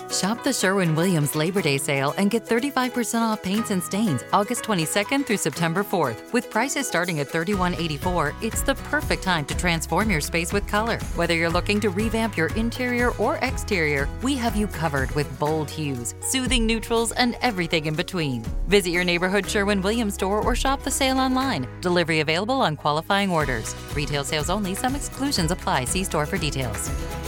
Shop the Sherwin-Williams Labor Day sale and get 35% off paints and stains August 22nd through September 4th. With prices starting at $31.84, it's the perfect time to transform your space with color. Whether you're looking to revamp your interior or exterior, we have you covered with bold hues, soothing neutrals, and everything in between. Visit your neighborhood Sherwin-Williams store or shop the sale online. Delivery available on qualifying orders. Retail sales only. Some exclusions apply. See store for details.